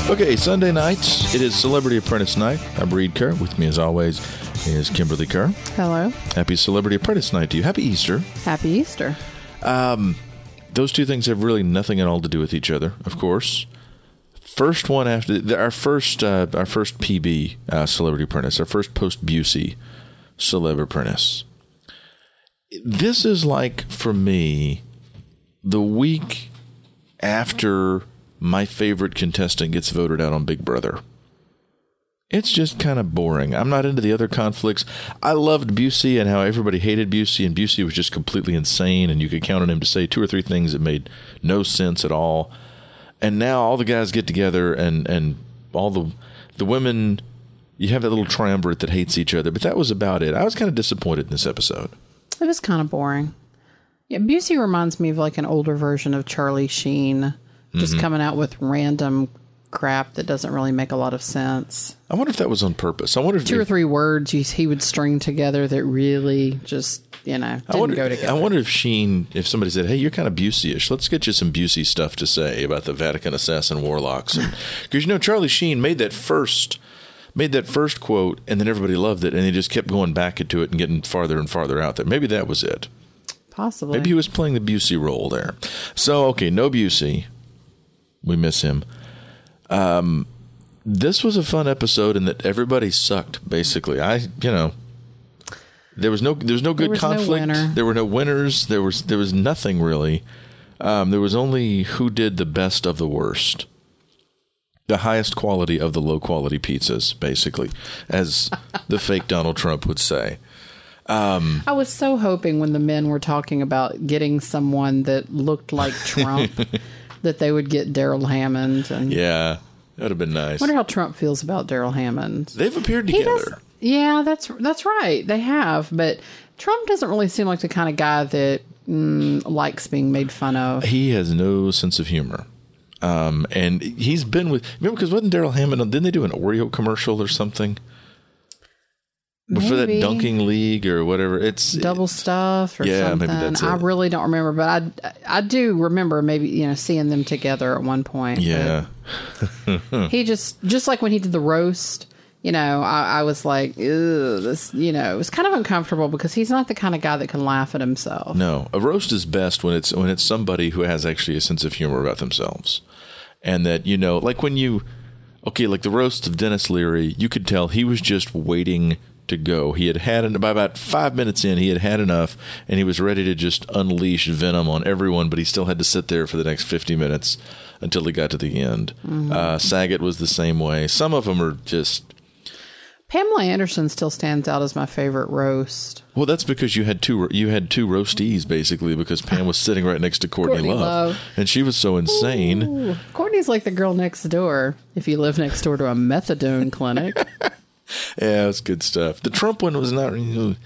Okay, Sunday nights, it is Celebrity Apprentice Night. I'm Reed Kerr. With me, as always, is Kimberly Kerr. Hello. Happy Celebrity Apprentice Night to you. Happy Easter. Happy Easter. Those two things have really nothing at all to do with each other, of course. First one after our first PB Celebrity Apprentice, our first post-Busey Celeb Apprentice. This is like, for me, the week after my favorite contestant gets voted out on Big Brother. It's just kind of boring. I'm not into the other conflicts. I loved Busey and how everybody hated Busey, and Busey was just completely insane, and you could count on him to say 2 or 3 things that made no sense at all. And now all the guys get together, and all the women, you have that little triumvirate that hates each other, but that was about it. I was kind of disappointed in this episode. It was kind of boring. Yeah, Busey reminds me of like an older version of Charlie Sheen, just coming out with random crap that doesn't really make a lot of sense. I wonder if that was on purpose. I wonder if 2 or 3 words he would string together that really just, didn't go together. I wonder if Sheen, if somebody said, hey, you're kind of Busey-ish. Let's get you some Busey stuff to say about the Vatican assassin warlocks. Because, Charlie Sheen made that first quote, and then everybody loved it, and he just kept going back into it and getting farther and farther out there. Maybe that was it. Possibly. Maybe he was playing the Busey role there. So, okay, no Busey. We miss him. This was a fun episode in that everybody sucked, basically. There was no good conflict. There were no winners. There was nothing really. There was only who did the best of the worst. The highest quality of the low quality pizzas, basically, as the fake Donald Trump would say. I was so hoping when the men were talking about getting someone that looked like Trump that they would get Daryl Hammond. And yeah, that would have been nice. I wonder how Trump feels about Daryl Hammond. They've appeared together. Yeah, that's right. They have. But Trump doesn't really seem like the kind of guy that likes being made fun of. He has no sense of humor. And he's been with... Remember, because wasn't Daryl Hammond... Didn't they do an Oreo commercial or something? Maybe. For that dunking league or whatever. It's Double Stuff or something. Maybe that's it. I really don't remember, but I do remember maybe, seeing them together at one point. Yeah. He just like when he did the roast, I was like, ew, this, it was kind of uncomfortable because he's not the kind of guy that can laugh at himself. No, a roast is best when it's somebody who has actually a sense of humor about themselves. And that, like when like the roast of Dennis Leary, you could tell he was just waiting to go. He had by about 5 minutes in, he had enough, and he was ready to just unleash venom on everyone, but he still had to sit there for the next 50 minutes until he got to the end. Saget was the same way. Some of them are just... Pamela Anderson still stands out as my favorite roast. Well, that's because you had two roastees, basically, because Pam was sitting right next to Courtney Love, and she was so insane. Ooh, Courtney's like the girl next door, if you live next door to a methadone clinic. Yeah, it was good stuff. The Trump one was not...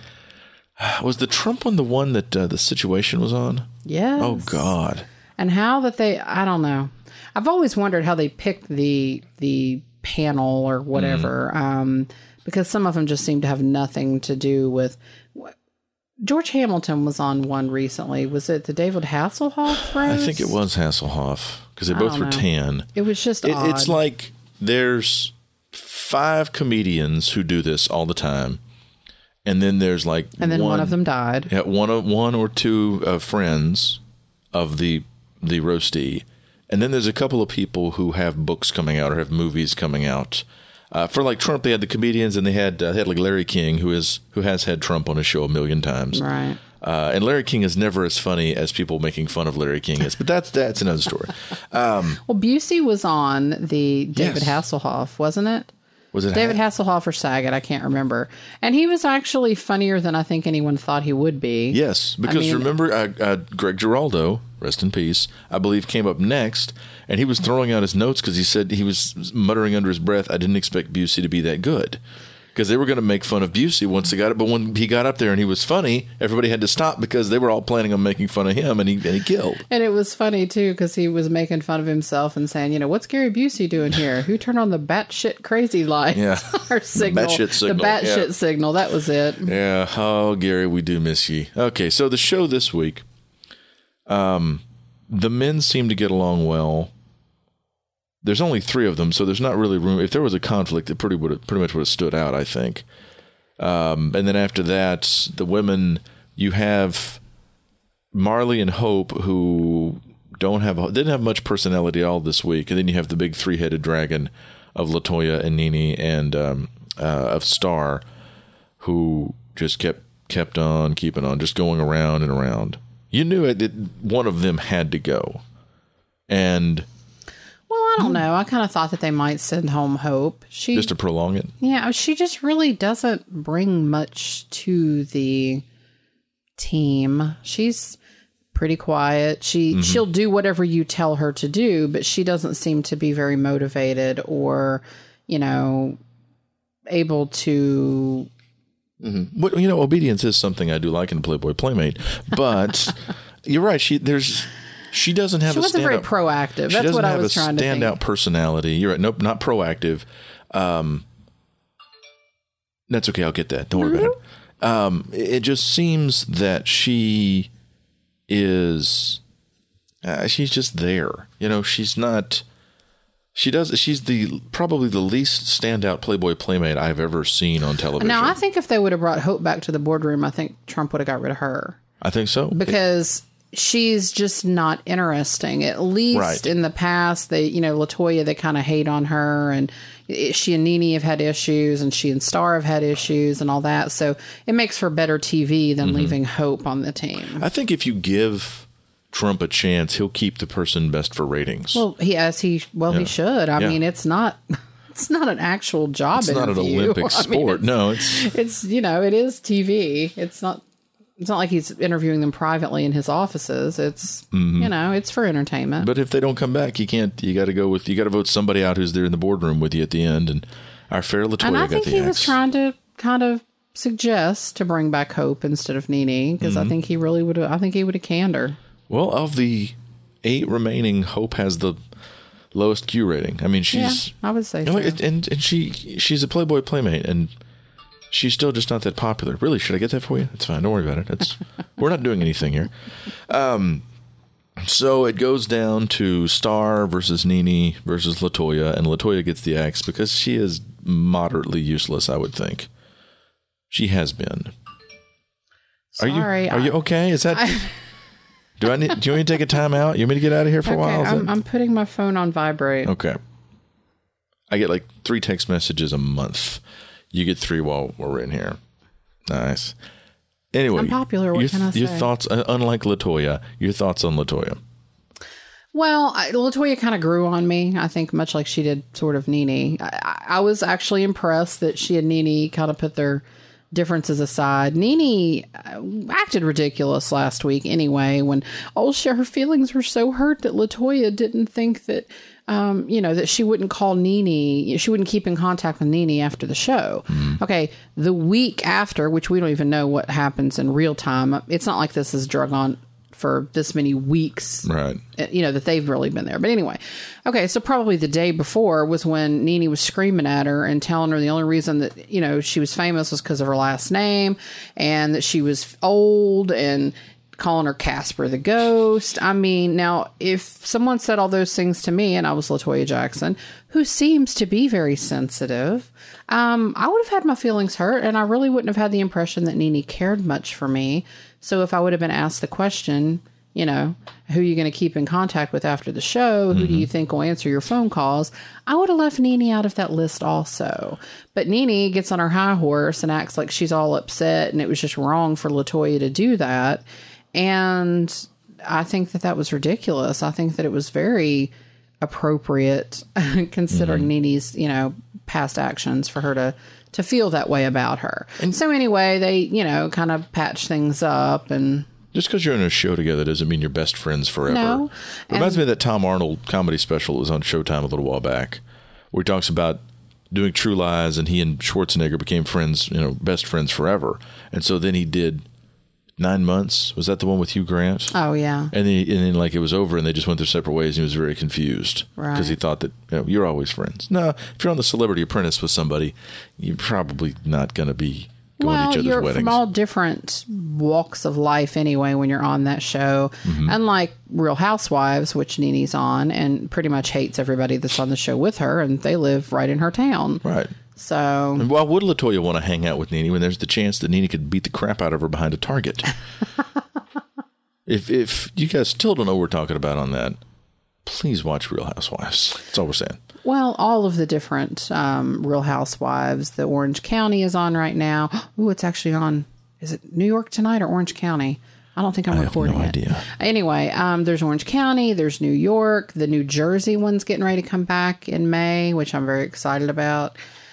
Was the Trump one the one that the Situation was on? Yes. Oh, God. And how that I don't know. I've always wondered how they picked the panel or whatever, because some of them just seem to have nothing to do with... George Hamilton was on one recently. Was it the David Hasselhoff roast? I think it was Hasselhoff, because they both were tan. It was just odd. It's like there's 5 comedians who do this all the time, and then there's like one of them died. Yeah, one or two friends of the roastee, and then there's a couple of people who have books coming out or have movies coming out. For like Trump, they had the comedians, and they had like Larry King, who has had Trump on his show 1 million times, right? And Larry King is never as funny as people making fun of Larry King is, but that's another story. Well, Busey was on the David Hasselhoff, wasn't it? Was it David Hasselhoff or Saget? I can't remember. And he was actually funnier than I think anyone thought he would be. Yes, because remember Greg Giraldo, rest in peace, I believe came up next, and he was throwing out his notes because he said he was muttering under his breath, I didn't expect Busey to be that good. Because they were going to make fun of Busey once they got it. But when he got up there and he was funny, everybody had to stop because they were all planning on making fun of him, and he killed. And it was funny, too, because he was making fun of himself and saying, what's Gary Busey doing here? Who turned on the batshit crazy light? Yeah. Our signal. Batshit signal. The batshit signal. That was it. Yeah. Oh, Gary, we do miss you. Okay, so the show this week, the men seem to get along well. there's only 3 of them, so there's not really room. If there was a conflict, it pretty much would have stood out, I think. And then after that, the women, you have Marley and Hope, who didn't have much personality all this week, and then you have the big 3-headed dragon of LaToya and Nene and of Star, who just kept on keeping on, just going around and around. You knew it. One of them had to go, and. Well, I don't know. I kind of thought that they might send home Hope. Just to prolong it? Yeah, she just really doesn't bring much to the team. She's pretty quiet. She'll do whatever you tell her to do, but she doesn't seem to be very motivated or, able to... Mm-hmm. But, obedience is something I do like in Playboy Playmate, but you're right. She doesn't have. She wasn't very proactive. That's what I was trying to think. She doesn't have a standout personality. You're right. Nope, not proactive. That's okay. I'll get that. Don't worry about it. It just seems that she is. She's just there. She's not. She's probably the least standout Playboy Playmate I've ever seen on television. Now, I think if they would have brought Hope back to the boardroom, I think Trump would have got rid of her. I think so. Because she's just not interesting. At least in the past, LaToya, they kind of hate on her, and she and Nene have had issues, and she and Star have had issues and all that. So it makes for better TV than leaving Hope on the team. I think if you give Trump a chance, he'll keep the person best for ratings. Well, he should. I mean, it's not an actual job interview. It's not an Olympic sport. No, it's it is TV. It's not like he's interviewing them privately in his offices. It's it's for entertainment. But if they don't come back, you got to vote somebody out who's there in the boardroom with you at the end. And our fair LaToya got the axe. And I think he was trying to kind of suggest to bring back Hope instead of Nene, because I think he really would have. I think he would have canned her. Well, of the 8 remaining, Hope has the lowest Q rating. I mean, I would say so. And she's a Playboy Playmate, and she's still just not that popular. Really, should I get that for you? It's fine. Don't worry about it. We're not doing anything here. So it goes down to Star versus Nene versus LaToya, and LaToya gets the axe because she is moderately useless, I would think. She has been. Sorry. Are you okay? Is that... Do you want me to take a time out? You want me to get out of here for a while? I'm putting my phone on vibrate. Okay. I get like 3 text messages a month. You get 3 while we're in here. Nice. Anyway. I'm popular. What can I say? Your thoughts, unlike LaToya, your thoughts on LaToya? Well, LaToya kind of grew on me, I think, much like she did sort of Nene. I was actually impressed that she and Nene kind of put their differences aside. Nene acted ridiculous last week anyway, when her feelings were so hurt that LaToya didn't think that, that she wouldn't call Nene, she wouldn't keep in contact with Nene after the show. Okay, the week after, which we don't even know what happens in real time, it's not like this is drug on for this many weeks, right? That they've really been there. But anyway, okay, so probably the day before was when Nene was screaming at her and telling her the only reason that, she was famous was because of her last name, and that she was old, and calling her Casper the Ghost. I mean, now, if someone said all those things to me and I was LaToya Jackson, who seems to be very sensitive, I would have had my feelings hurt, and I really wouldn't have had the impression that Nene cared much for me. So if I would have been asked the question, who are you going to keep in contact with after the show? Who do you think will answer your phone calls? I would have left Nene out of that list also. But Nene gets on her high horse and acts like she's all upset, and it was just wrong for LaToya to do that. And I think that was ridiculous. I think that it was very appropriate considering Nene's, past actions for her to feel that way about her. And so anyway, they, kind of patch things up. And just because you're in a show together doesn't mean you're best friends forever. No. It reminds me of that Tom Arnold comedy special that was on Showtime a little while back, where he talks about doing True Lies, and he and Schwarzenegger became friends, best friends forever. And so then he did 9 Months. Was that the one with Hugh Grant? Oh, yeah. And then like it was over, and they just went their separate ways, and he was very confused. Right. Because he thought that, you're always friends. No, if you're on The Celebrity Apprentice with somebody, you're probably not going to be going to each other's you're weddings. from all different walks of life anyway when you're on that show. Unlike Real Housewives, which Nene's on and pretty much hates everybody that's on the show with her, and they live right in her town. Right. So, And why would LaToya want to hang out with Nene when there's the chance that Nene could beat the crap out of her behind a Target? If you guys still don't know what we're talking about on that, please watch Real Housewives. That's all we're saying. well, all of the different Real Housewives. The Orange County is on right now. Ooh, it's actually on. Is it New York tonight or Orange County? I don't think I'm recording no it. idea. Anyway, there's Orange County, there's New York, the New Jersey one's getting ready to come back in May, which I'm very excited about.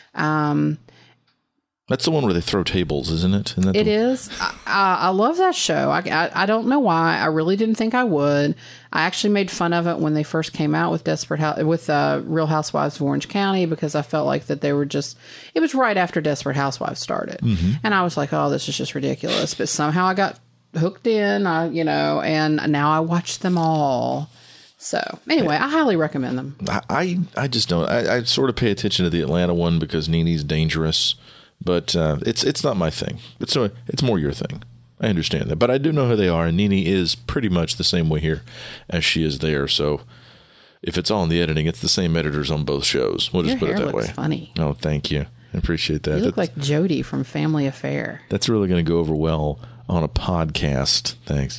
That's the one where they throw tables, isn't it? Isn't that It is. I love that show. I don't know why. I really didn't think I would. I actually made fun of it when they first came out with Real Housewives of Orange County because I felt like that they were just. It was right after Desperate Housewives started, and I was like, "Oh, this is just ridiculous." But somehow I got hooked in, and now I watch them all. So anyway, I highly recommend them. I just don't. I sort of pay attention to the Atlanta one because Nene's dangerous. But it's not my thing. It's more your thing. I understand that. But I do know who they are, and Nene is pretty much the same way here as she is there. So if it's all in the editing, it's the same editors on both shows. We'll just Your put it hair that looks way. funny. Oh, thank you. I appreciate that. You look like Jody from Family Affair. That's really going to go over well on a podcast. Thanks.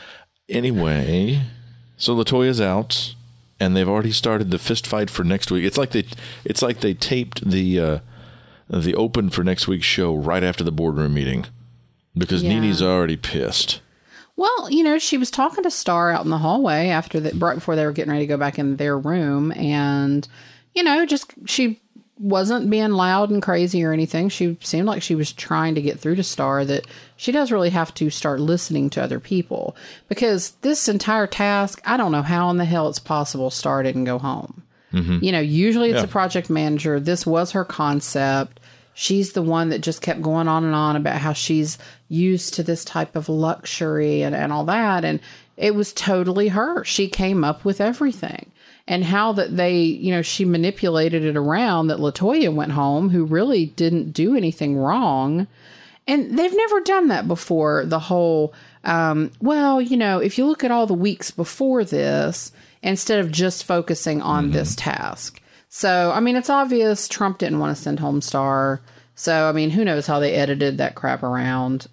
Anyway, so LaToya's out, and they've already started the fist fight for next week. It's like they taped the open for next week's show right after the boardroom meeting because Nene's already pissed. Well, she was talking to Star out in the hallway right before they were getting ready to go back in their room, and she wasn't being loud and crazy or anything. She seemed like she was trying to get through to Star that she does really have to start listening to other people because this entire task, I don't know how in the hell it's possible Star didn't go home. Usually it's a project manager. This was her concept. She's the one that just kept going on and on about how she's used to this type of luxury and all that. And it was totally her. She came up with everything. And how that she manipulated it around that LaToya went home, who really didn't do anything wrong. And they've never done that before. The whole, if you look at all the weeks before this, instead of just focusing on this task. So, it's obvious Trump didn't want to send home Star. So, who knows how they edited that crap around.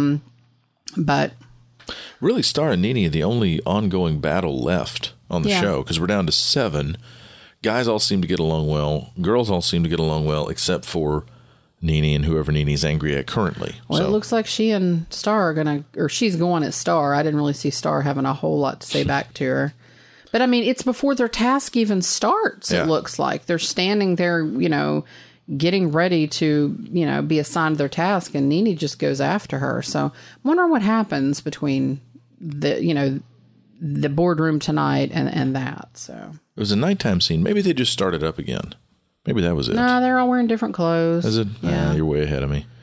But really, Star and Nene are the only ongoing battle left on the show because we're down to 7. Guys all seem to get along well. Girls all seem to get along well, except for Nene and whoever Nene's angry at currently. Well, it looks like she and Star are she's going at Star. I didn't really see Star having a whole lot to say back to her. But it's before their task even starts. It looks like they're standing there, getting ready to, be assigned their task, and Nene just goes after her. So I'm wondering what happens between the boardroom tonight and that. So it was a nighttime scene. Maybe they just started up again. Maybe that was it. No, they're all wearing different clothes. Is it? Yeah. You're way ahead of me.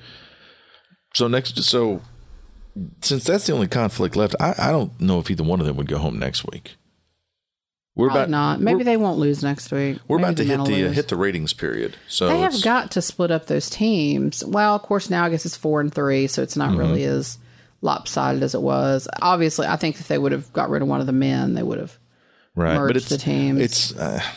So since that's the only conflict left, I don't know if either one of them would go home next week. Probably not. Maybe they won't lose next week. We're Maybe about to hit the ratings period. So they have got to split up those teams. Well, of course, now I guess it's 4-3, so it's not really as lopsided as it was. Obviously, I think if they would have got rid of one of the men, they would have merged the teams.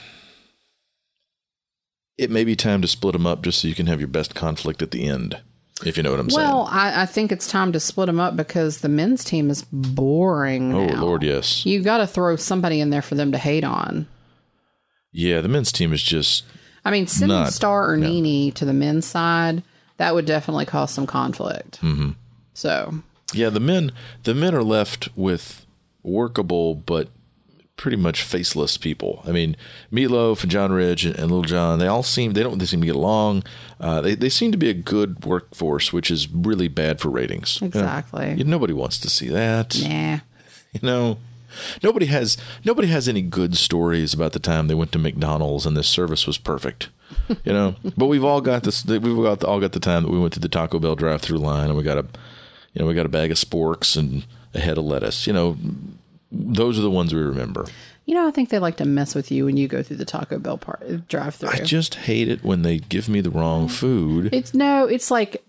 It may be time to split them up just so you can have your best conflict at the end, if you know what I'm saying. Well, I think it's time to split them up because the men's team is boring now. Oh, Lord, yes. You got to throw somebody in there for them to hate on. Yeah, the men's team is just... sending Star or Nene to the men's side, that would definitely cause some conflict. Mm-hmm. So... Yeah, the men are left with workable but pretty much faceless people. Meatloaf and John Ridge and Little John, they seem to get along. They seem to be a good workforce, which is really bad for ratings. Exactly. Nobody wants to see that. Nah. Nobody has any good stories about the time they went to McDonald's and the service was perfect. But we've all got this. All got the time that we went to the Taco Bell drive-through line and we got a bag of sporks and a head of lettuce. Those are the ones we remember. I think they like to mess with you when you go through the Taco Bell drive-through. I just hate it when they give me the wrong food. It's like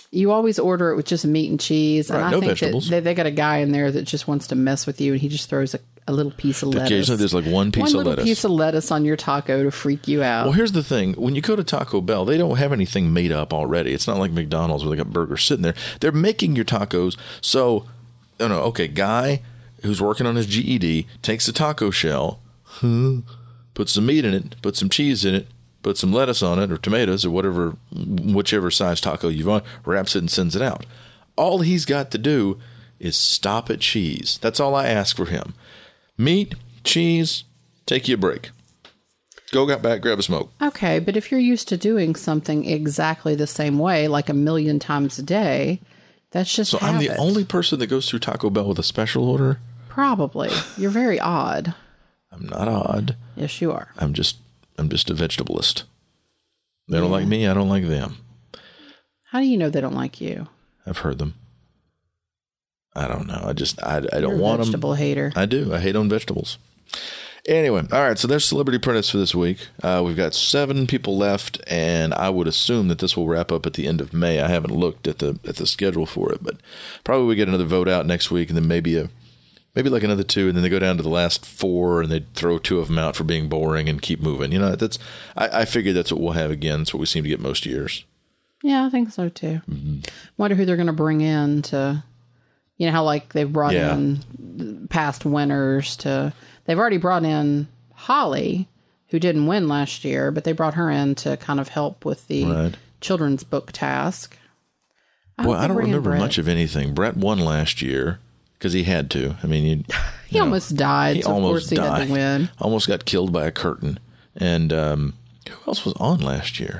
You always order it with just meat and cheese. Right, And I no think vegetables. that they got a guy in there that just wants to mess with you, and he just throws a little piece of lettuce. Occasionally there's like one piece of lettuce. Piece of lettuce on your taco to freak you out. Well, here's the thing. When you go to Taco Bell, they don't have anything made up already. It's not like McDonald's where they got burgers sitting there. They're making your tacos. So, guy who's working on his GED takes a taco shell, puts some meat in it, puts some cheese in it, puts some lettuce on it or tomatoes or whichever size taco you want, wraps it and sends it out. All he's got to do is stop at cheese. That's all I ask for him. Meat, cheese, take you a break. Go back, grab a smoke. Okay, but if you're used to doing something exactly the same way, like 1,000,000 times a day, that's just So I'm the only person that goes through Taco Bell with a special order? Probably. You're very odd. I'm not odd. Yes, you are. I'm just a vegetableist. They don't like me. I don't like them. How do you know they don't like you? I've heard them. I don't know. I You're don't a want them. vegetable hater. I do. I hate on vegetables. Anyway, all right. So there's Celebrity Apprentice for this week. We've got 7 people left, and I would assume that this will wrap up at the end of May. I haven't looked at the schedule for it, but probably we get another vote out next week, and then maybe like another 2, and then they go down to the last 4, and they throw 2 of them out for being boring and keep moving. I figured that's what we'll have again. That's what we seem to get most years. Yeah, I think so too. Mm-hmm. Wonder who they're going to bring in to, how like they've brought in past winners to. They've already brought in Holly, who didn't win last year, but they brought her in to kind of help with the children's book task. I don't remember much of anything. Brett won last year because he had to. I mean, he almost died. So of course he had to win. Almost got killed by a curtain. And who else was on last year?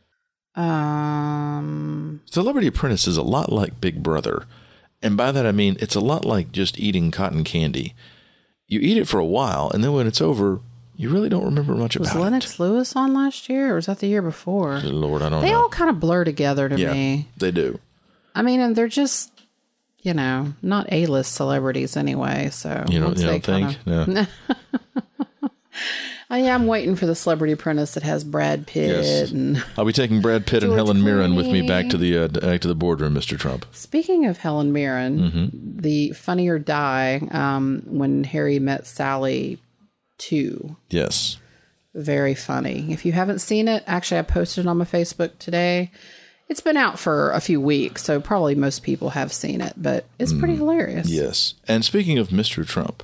Celebrity Apprentice is a lot like Big Brother. And by that I mean it's a lot like just eating cotton candy. You eat it for a while, and then when it's over, you really don't remember much about it. Was Lennox Lewis on last year, or was that the year before? Lord, I don't know. They all kind of blur together to me. They do. I mean, and they're just, not A-list celebrities anyway. So you don't think? No. I'm waiting for the Celebrity Apprentice that has Brad Pitt and I'll be taking Brad Pitt and George Helen Mirren with me Clooney. back to the boardroom, Mr. Trump. Speaking of Helen Mirren, the Funny or Die, when Harry Met Sally 2. Yes. Very funny. If you haven't seen it, actually I posted it on my Facebook today. It's been out for a few weeks, so probably most people have seen it, but it's pretty hilarious. Yes. And speaking of Mr. Trump,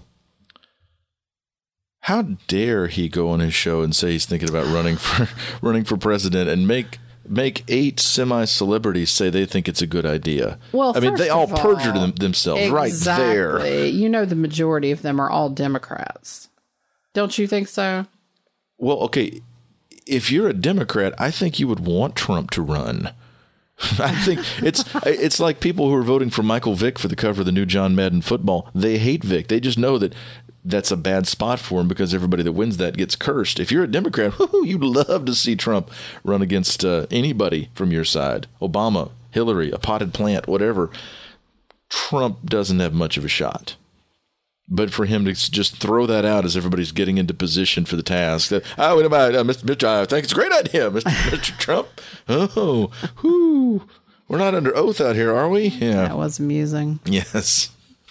how dare he go on his show and say he's thinking about running for president and make 8 semi-celebrities say they think it's a good idea? Well, I mean, they all perjured themselves right there. Exactly. The majority of them are all Democrats. Don't you think so? Well, okay. If you're a Democrat, I think you would want Trump to run. I think it's like people who are voting for Michael Vick for the cover of the new John Madden football. They hate Vick. They just know that that's a bad spot for him because everybody that wins that gets cursed. If you're a Democrat, you'd love to see Trump run against anybody from your side. Obama, Hillary, a potted plant, whatever. Trump doesn't have much of a shot. But for him to just throw that out as everybody's getting into position for the task, Mr. I think it's a great idea, Mr. Trump. Oh, we're not under oath out here, are we? Yeah, That was amusing. Yes.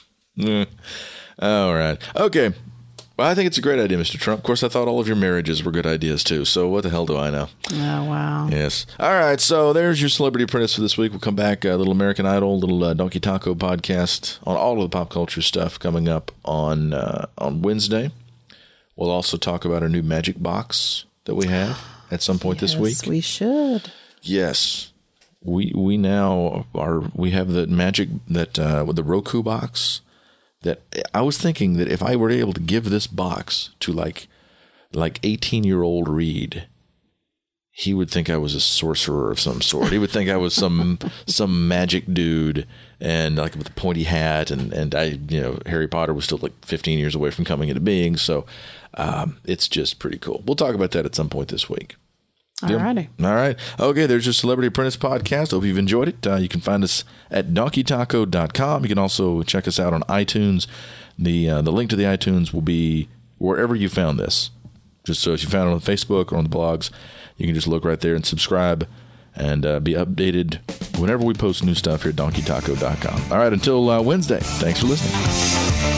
All right. Okay. Well, I think it's a great idea, Mr. Trump. Of course, I thought all of your marriages were good ideas, too. So what the hell do I know? Oh, wow. Yes. All right. So there's your Celebrity Apprentice for this week. We'll come back, a little American Idol, little Donkey Taco podcast on all of the pop culture stuff coming up on Wednesday. We'll also talk about our new magic box that we have at some point this week. Yes, we should. Yes. We now have the magic that with the Roku box. That I was thinking that if I were able to give this box to like 18-year-old Reed, he would think I was a sorcerer of some sort. He would think I was some magic dude, and like with a pointy hat, and I, Harry Potter was still like 15 years away from coming into being. So it's just pretty cool. We'll talk about that at some point this week. Alrighty. All right. Okay, there's your Celebrity Apprentice podcast. Hope you've enjoyed it. You can find us at donkeytaco.com. You can also check us out on iTunes. The link to the iTunes will be wherever you found this. Just so if you found it on Facebook or on the blogs, you can just look right there and subscribe and be updated whenever we post new stuff here at donkeytaco.com. All right, until Wednesday, thanks for listening.